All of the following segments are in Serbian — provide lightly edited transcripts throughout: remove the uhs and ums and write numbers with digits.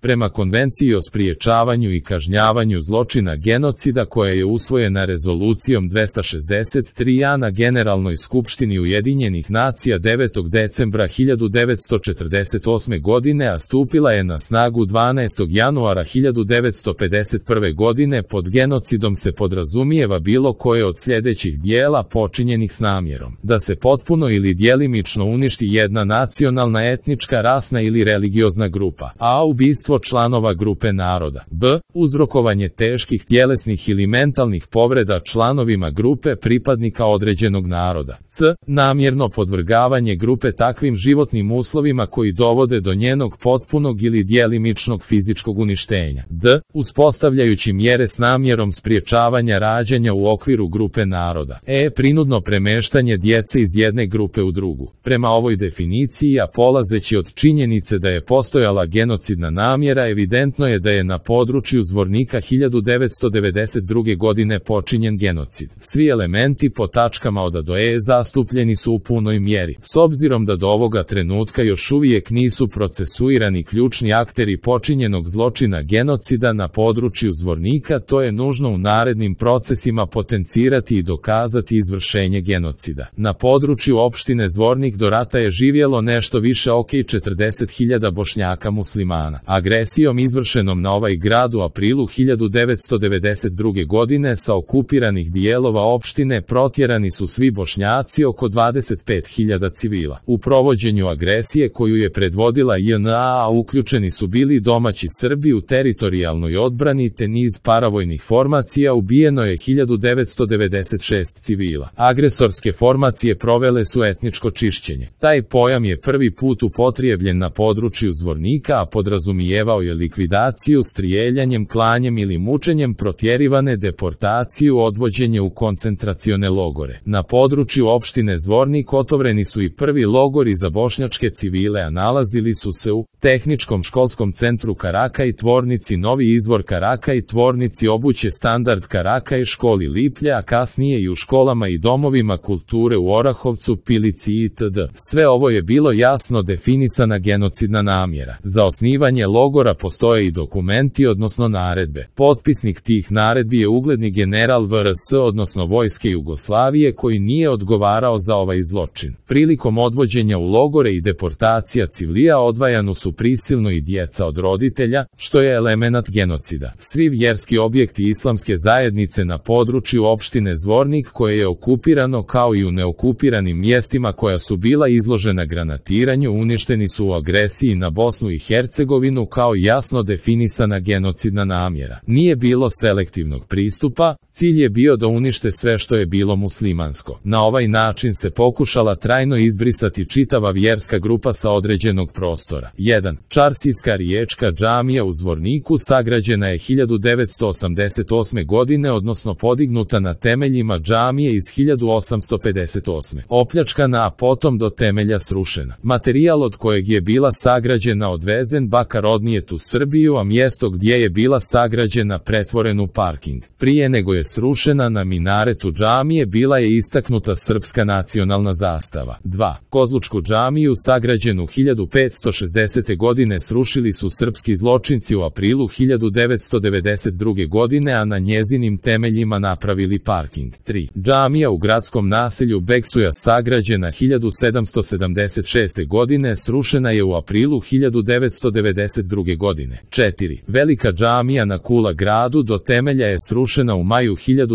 Prema Konvenciji o spriječavanju i kažnjavanju zločina genocida koja je usvojena rezolucijom 263a na Generalnoj skupštini Ujedinjenih nacija 9. decembra 1948. godine, a stupila je na snagu 12. januara 1951. godine, pod genocidom se podrazumijeva bilo koje od sljedećih dijela počinjenih s namjerom da se potpuno ili djelimično uništi jedna nacionalna, etnička, rasna ili religiozna grupa, a ubistvo članova grupe naroda, b. uzrokovanje teških tjelesnih ili mentalnih povreda članovima grupe pripadnika određenog naroda, c. namjerno podvrgavanje grupe takvim životnim uslovima koji dovode do njenog potpunog ili djelimičnog fizičkog uništenja, d. uspostavljajući mjere s namjerom spriječavanja rađanja u okviru grupe naroda, e. prinudno premeštanje djece iz jedne grupe u drugu. Prema ovoj definiciji, a polazeći od činjenice da je postojala genocidna namjera, evidentno je da je na području Zvornika 1992. godine počinjen genocid. Svi elementi po tačkama od A do E zastupljeni su u punoj mjeri. S obzirom da do ovoga trenutka još uvijek nisu procesuirani ključni akteri počinjenog zločina genocida na području Zvornika, to je nužno u narednim procesima potencirati i dokazati izvršenje genocida. Na području opštine Zvornik do rata je živjelo nešto više oko 40.000 Bošnjaka muslimana. Agresijom izvršenom na ovaj grad u aprilu 1992. godine sa okupiranih dijelova opštine protjerani su svi Bošnjaci, oko 25.000 civila. U provođenju agresije koju je predvodila JNA, a uključeni su bili domaći Srbi u teritorijalnoj odbrani te niz paravojnih formacija, ubijeno je 1996 civila. Agresorske formacije provele su etničko čišćenje. Taj pojam je prvi put upotrijebljen na području Zvornika, a podrazumijevao je likvidaciju strijeljanjem, klanjem ili mučenjem protjerivane, deportaciju, odvođenje u koncentracione logore. Na području opštine Zvornik otvoreni su i prvi logori za bošnjačke civile, a nalazili su se u Tehničkom školskom centru Karakaj, tvornici Novi izvor Karakaj, tvornici obuće Standard Karakaj, školi Liplja, a kasnije i u školama i domovima kulture u Orahovcu, Pilici itd. Sve ovo je bilo jasno definisana genocidna namjera. Za osnivanje logora postoje i dokumenti, odnosno naredbe. Potpisnik tih naredbi je ugledni general VRS, odnosno Vojske Jugoslavije, koji nije odgovarao za ovaj zločin. Prilikom odvođenja u logore i deportacija civilija odvajano su prisilno i djeca od roditelja, što je elemenat genocida. Svi vjerski objekti islamske zajednice na području opštine Zvornik koje je okupirano, kao i u neokupiranim mjestima koja su bila izložena granatiranju, uništeni su u agresiji na Bosnu i Hercegovinu kao jasno definisana genocidna namjera. Nije bilo selektivnog pristupa, cilj je bio da unište sve što je bilo muslimansko. Na ovaj način se pokušala trajno izbrisati čitava vjerska grupa sa određenog prostora. 1. Čarsijska riječka džamija u Zvorniku sagrađena je 1988. godine, odnosno podignuta na temeljima džamije iz 1858. Opljačkana, a potom do temelja srušena. Materijal od kojeg je bila sagrađena odvezen Bakar odnijet u Srbiju, a mjesto gdje je bila sagrađena pretvoren u parking. Prije nego je srušena, na minaretu džamije bila je istaknuta srpska nacionalna zastava. 2. Kozlučku džamiju sagrađenu 1560. godine srušili su srpski zločinci u aprilu 1992. godine, a na njezinim temeljima napravili parking. 3. Džamija u gradskom naselju Beksuja sagrađena 1776. godine srušena je u aprilu 1992. godine. 4. Velika džamija na Kula gradu do temelja je srušena u maju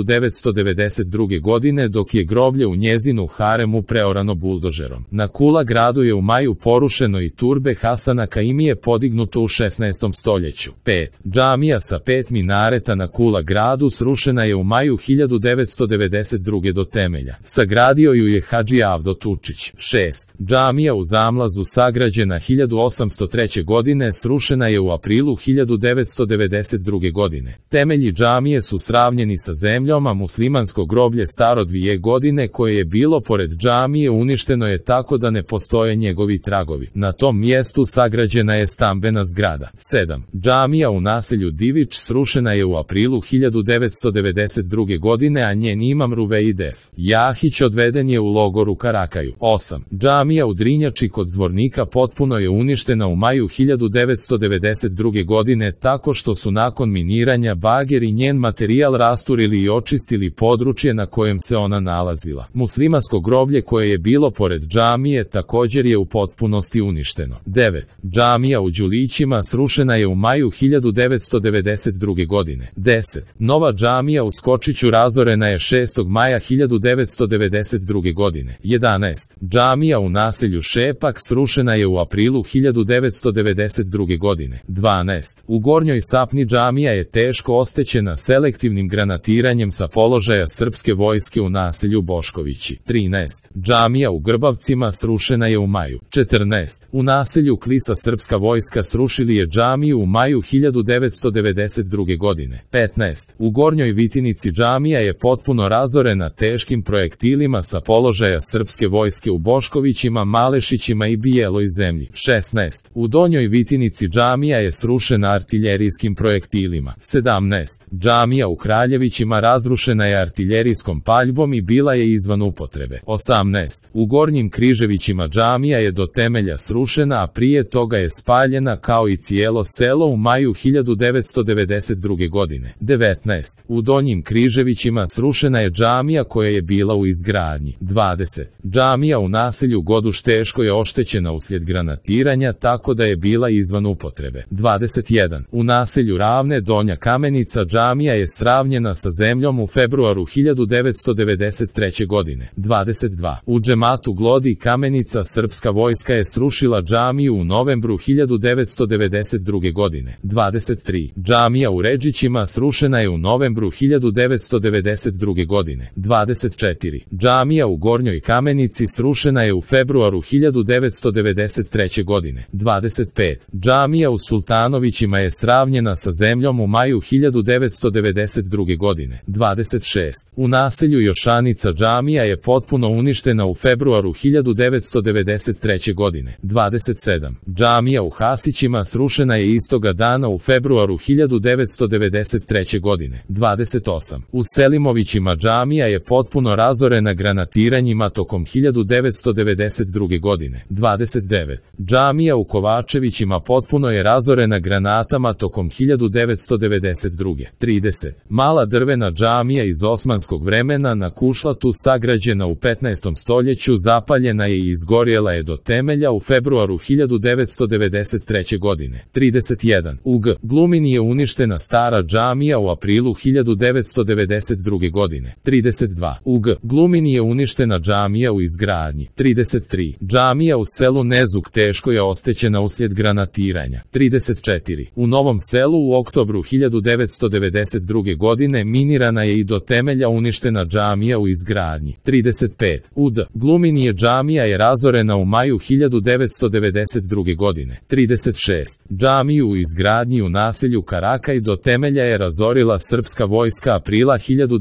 1992. godine, dok je groblje u njezinu haremu preorano buldožerom. Na Kula gradu je u maju porušeno i turbe Hasana Kaimije podignuto u 16. stoljeću. 5. Džamija sa 5 minareta na Kula gradu srušena je u maju 1992. do temelja. Sagradio ju je Hadži Avdo Tučić. 6. Džamija u Zamlazu sagrađena 1803. godine srušena je u aprilu 1992. godine. Temelji džamije su sravnjeni sa zemljom, a muslimansko groblje staro 2 godine koje je bilo pored džamije uništeno je tako da ne postoje njegovi tragovi. Na tom mjestu sagrađena je stambena zgrada. 7. Džamija u naselju Divić srušena je u aprilu 1992. godine, a njen imam Ruveidef Jahić odveden je u logor u Karakaju. 8. Džamija u Drinjači kod Zvornika potpuno je uništena u maju 1992. 1992. godine tako što su nakon miniranja bager i njen materijal rasturili i očistili područje na kojem se ona nalazila. Muslimansko groblje koje je bilo pored džamije također je u potpunosti uništeno. 9. Džamija u Đulićima srušena je u maju 1992. godine. 10. Nova džamija u Skočiću razorena je 6. maja 1992. godine. 11. Džamija u naselju Šepak srušena je u aprilu 1992. godine. 12. U Gornjoj Sapni džamija je teško oštećena selektivnim granatiranjem sa položaja srpske vojske u naselju Boškovići. 13. Džamija u Grbavcima srušena je u maju. 14. U naselju Klisa srpska vojska srušili je džamiju u maju 1992. godine. 15. U Gornjoj Vitinici džamija je potpuno razorena teškim projektilima sa položaja srpske vojske u Boškovićima, Malešićima i Bijeloj zemlji. 16. U Donjoj Vitinici džamija je srušena artiljerijskim projektilima. 17. Džamija u Kraljevićima razrušena je artiljerijskom paljbom i bila je izvan upotrebe. 18. U Gornjim Križevićima džamija je do temelja srušena, a prije toga je spaljena kao i cijelo selo u maju 1992. godine. 19. U Donjim Križevićima srušena je džamija koja je bila u izgradnji. 20. Džamija u naselju Goduš teško je oštećena uslijed granatiranja tako da je bila izvan upotrebe. 21. U naselju Ravne Donja Kamenica džamija je sravnjena sa zemljom u februaru 1993. godine. 22. U džematu Glodi Kamenica srpska vojska je srušila džamiju u novembru 1992. godine. 23. Džamija u Ređićima srušena je u novembru 1992. godine. 24. Džamija u Gornjoj Kamenici srušena je u februaru 1993. godine. 25. Džamija u Sultanovićima je sravnjena sa zemljom u maju 1992. godine. 26. U naselju Jošanica džamija je potpuno uništena u februaru 1993. godine. 27. Džamija u Hasićima srušena je istoga dana u februaru 1993. godine. 28. U Selimovićima džamija je potpuno razorena granatiranjima tokom 1992. godine. 29. Džamija u Kovačevićima potpuno je razorena granatama tokom 1992. 30. Mala drvena džamija iz osmanskog vremena na Kušlatu sagrađena u 15. stoljeću zapaljena je i izgorjela je do temelja u februaru 1993. godine. 31. U Glumini je uništena stara džamija u aprilu 1992. godine. 32. U Glumini je uništena džamija u izgradnji. 33. Džamija u selu Nezuk teško je oštećena uslijed granatiranja. 34. U Novom Selu u oktobru 1992. godine minirana je i do temelja uništena džamija u izgradnji. 35. U Glumini je džamija je razorena u maju 1992. godine. 36. Džamiju u izgradnji u naselju Karakaj do temelja je razorila srpska vojska aprila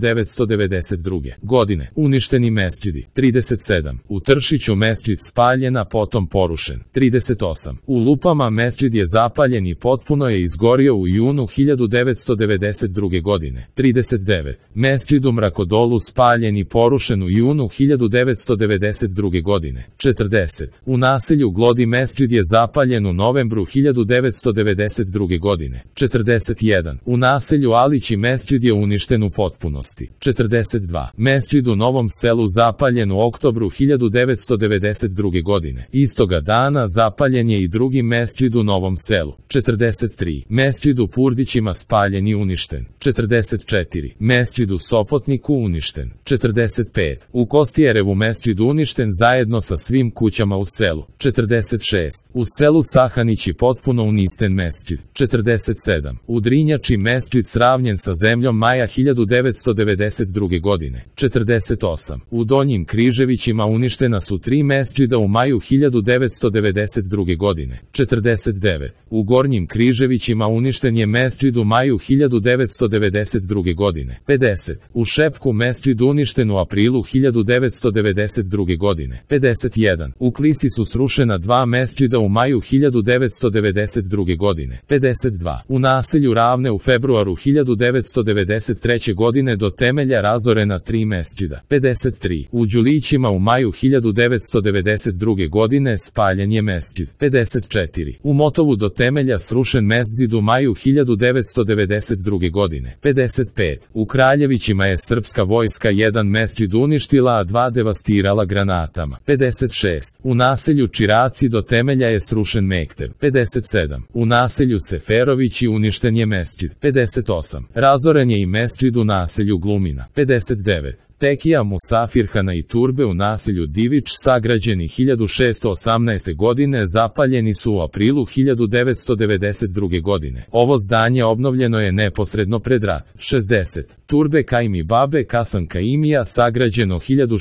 1992. godine. Uništeni mesdžidi. 37. U Tršiću mesdžid spaljena, potom porušen. 38. U Lupama mesdžid je zapaljen i potpuno je izgorio u junu 1992. godine. 39. Mesdžid u Mrakodolu spaljen i porušen u junu 1992. godine. 40. U naselju Glodi mesdžid je zapaljen u novembru 1992. godine. 41. U naselju Alići mesdžid je uništen u potpunosti. 42. Mesdžid u Novom Selu zapaljen u oktobru 1992. godine. Istoga dana zapaljen je i drugi mesdžid u Novom Selu. 43. Mesdžid u Purdićima spaljen i uništen. 44. Mesdžid u Sopotniku uništen. 45. U Kostijerevu mesdžid uništen zajedno sa svim kućama u selu. 46. U selu Sahanići potpuno uništen mesdžid. 47. U Drinjači mesdžid sravnjen sa zemljom maja 1992. godine. 48. U Donjim Križevićima uništena su 3 mesdžida u maju 1992. godine. 49. U Gornjim Križevićima uništen je mesdžid u maju 1992. godine. 50. U Šepku mesdžid uništen u aprilu 1992. godine. 51. U Klisi su srušena 2 mesdžida u maju 1992. godine. 52. U naselju Ravne u februaru 1993. godine do temelja razorena 3 mesdžida. 53. U Đulićima u maju 1992. godine spaljen je mesdžid. 54. U Motovu Kosovu do temelja srušen mesdžid u maju 1992. godine. 55. U Kraljevićima je srpska vojska jedan mesdžid uništila, a 2 devastirala granatama. 56. U naselju Čiraci do temelja je srušen mekteb. 57. U naselju Seferovići uništen je mesdžid. 58. Razoren je i mesdžid u naselju Glumina. 59. Tekija Musafirhana i turbe u naselju Divič sagrađeni 1618. godine zapaljeni su u aprilu 1992. godine. Ovo zdanje obnovljeno je neposredno pred rat. 60. Turbe Kajmi Babe Kasan Kaimija sagrađeno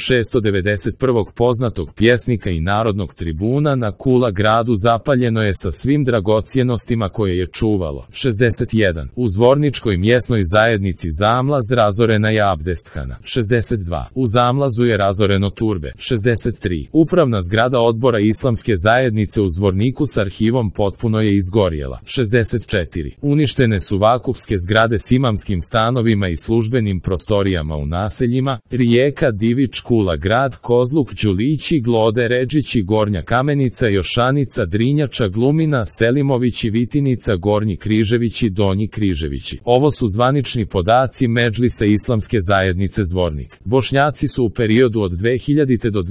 1691. poznatog pjesnika i narodnog tribuna na Kula gradu zapaljeno je sa svim dragocjenostima koje je čuvalo. 61. U Zvorničkoj mjesnoj zajednici Zamlaz razorena je Abdesthana. 62. U Zamlazu je razoreno turbe. 63. Upravna zgrada odbora Islamske zajednice u Zvorniku s arhivom potpuno je izgorjela. 64. Uništene su vakufske zgrade s imamskim stanovima i službenim prostorijama u naseljima: Rijeka, Divič, Kula grad, Kozluk, Đulići, Glode, Redžići, Gornja Kamenica, Jošanica, Drinjača, Glumina, Selimovići, Vitinica, Gornji Križevići, Donji Križevići. Ovo su zvanični podaci Medžlisa Islamske zajednice Zvornik. Bošnjaci su u periodu od 2000. do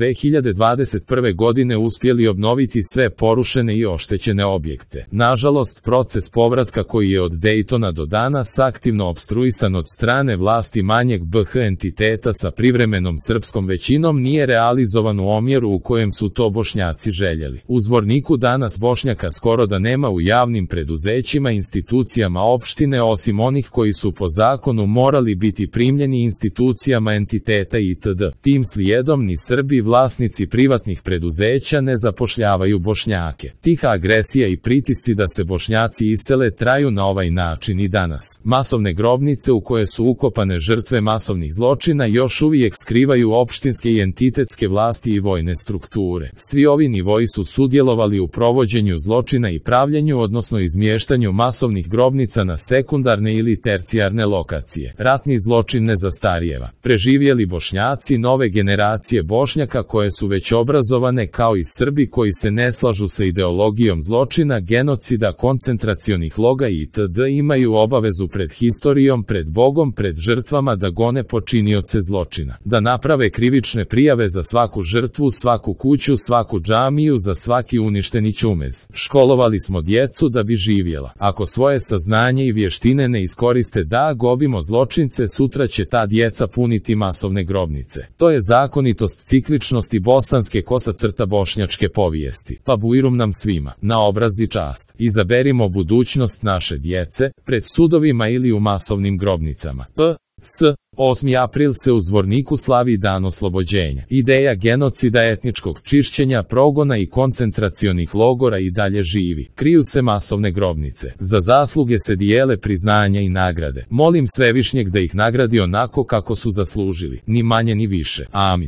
2021. godine uspjeli obnoviti sve porušene i oštećene objekte. Nažalost, proces povratka koji je od Dejtona do danas aktivno opstruisan od strane vlasti manjeg BH entiteta sa privremenom srpskom većinom nije realizovan u omjeru u kojem su to Bošnjaci željeli. U Zvorniku danas Bošnjaka skoro da nema u javnim preduzećima, institucijama opštine, osim onih koji su po zakonu morali biti primljeni institucijama entiteta itd. Tim slijedom ni Srbi, vlasnici privatnih preduzeća, ne zapošljavaju Bošnjake. Tiha agresija i pritisci da se Bošnjaci isele traju na ovaj način i danas. Masovne grobnice u koje su ukopane žrtve masovnih zločina još uvijek skrivaju opštinske i entitetske vlasti i vojne strukture. Svi ovi nivoi su sudjelovali u provođenju zločina i pravljenju, odnosno izmještanju masovnih grobnica na sekundarne ili tercijarne lokacije. Ratni zločin ne zastarijeva. Preživjeli Bošnjaci, nove generacije Bošnjaka koje su već obrazovane, kao i Srbi koji se ne slažu sa ideologijom zločina, genocida, koncentracionih loga itd. imaju obavezu pred historijom, pred Bogom, pred žrtvama da gone počinioce zločina. Da naprave krivične prijave za svaku žrtvu, svaku kuću, svaku džamiju, za svaki uništeni ćumez. Školovali smo djecu da bi živjela. Ako svoje saznanje i vještine ne iskoriste da gobimo zločince, sutra će ta djeca puniti masovne grobnice. To je zakonitost cikličnosti bosanske _bošnjačke povijesti. Pa bujrum nam svima, na obraz i čast. Izaberimo budućnost naše djece, pred sudovima ili u masovnim grobnicama. S. 8. april se u Zvorniku slavi Dan oslobođenja. Ideja genocida, etničkog čišćenja, progona i koncentracionih logora i dalje živi. Kriju se masovne grobnice. Za zasluge se dijele priznanja i nagrade. Molim Svevišnjeg da ih nagradi onako kako su zaslužili. Ni manje ni više. Amin.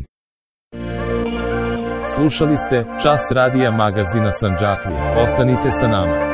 Slušali ste Čas radija magazina Sandžaklija. Ostanite sa nama.